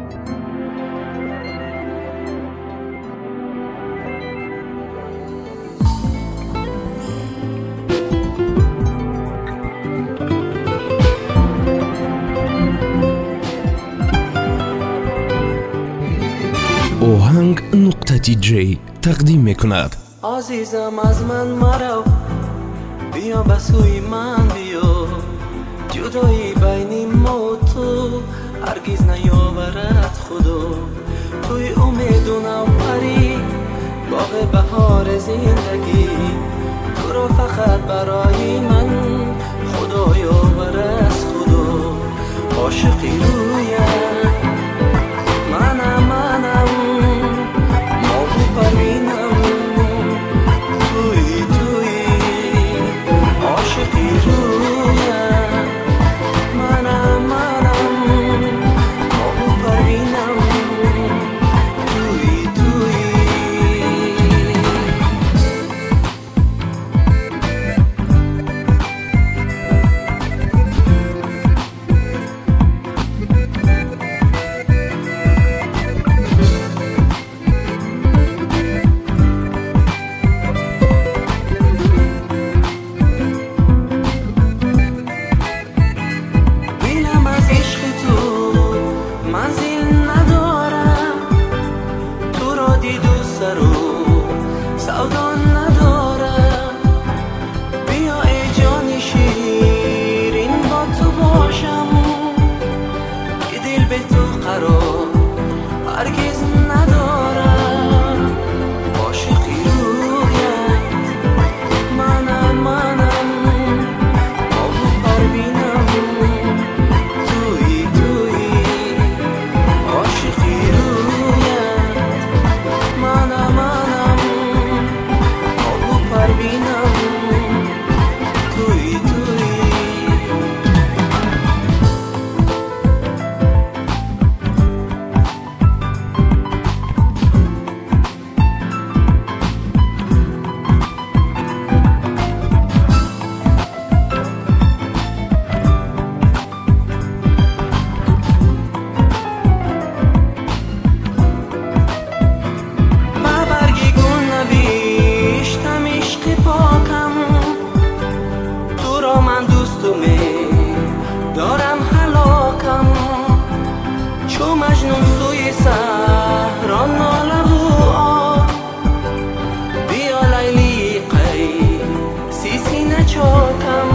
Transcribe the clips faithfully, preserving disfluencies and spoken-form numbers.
اوهنگ نقطه تی جی تقدیم میکند. عزیزم از من مرو، بیا به سوی من بیا، جدایی بین ما و تو هرگز نیاورد خدا. توی امید و نوپری باغ بهار زندگی، تو را فقط برای من خدا یاور از خدا. عاشقی رویم منم منم ماه پروینم، توی توی عاشقی رویم منم منم ماه پروینم، توی توی سودا ندارم. بیا ای جان شیرین با تو باشم، که دل به تو قرار هرگز ندارم. عاشقی رویت منم منم ماه پروینم، توی توی عاشقی رویت منم منم پروینم، توی توی دارم هلاکم، چو مجنون سوی صحرا ناله و آه. بیا لیلی قیسی سینه چاکم،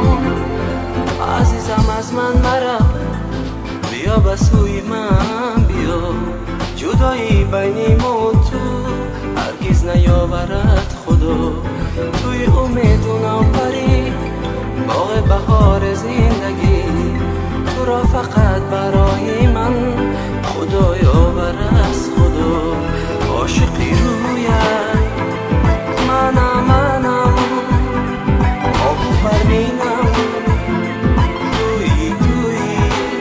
عزیزم از من مرو، بیا به سوی من بیا، جدایی بین ما و تو هرگز نیاورد خدا. توی امید و نوپری باغ بهار زندگی، تو را فقط برای من خدا یاور از خدا. عاشقی رویت منم منم ماه پروینم، توی توی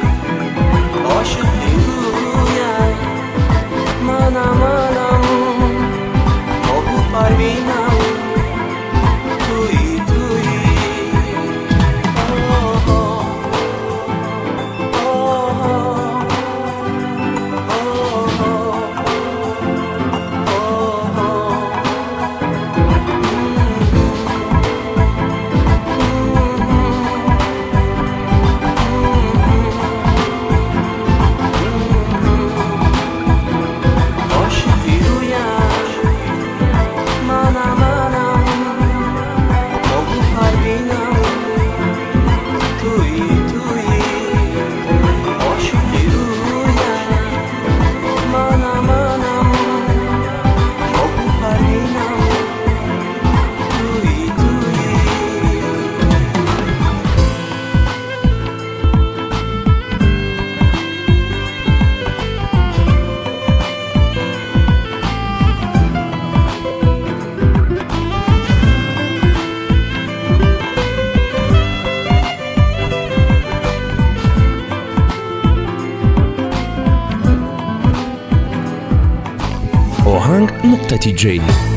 عاشقی رویت منم منم ماه پروینم، توی توی اوهنگ نقطه تی جی